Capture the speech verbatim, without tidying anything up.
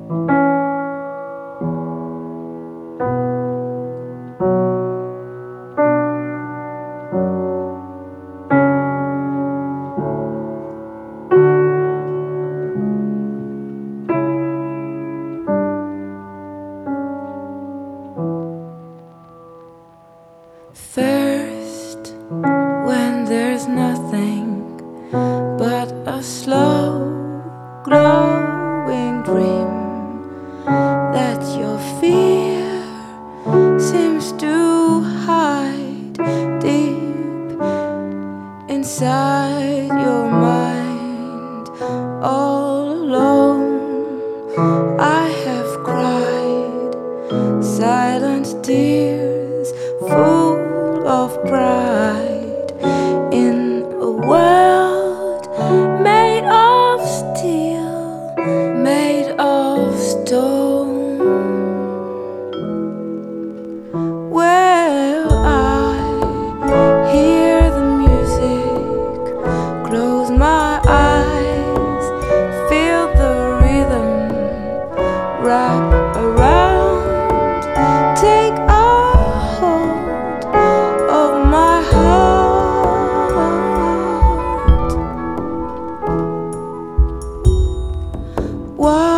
First, when there's nothing but a slow glowing dream that your fear seems to hide deep inside your mind. All alone I have cried silent tears full of pride in a world made of steel, made of stone, where I hear the music, close my eyes, feel the rhythm wrap around, take a hold of my heart. Why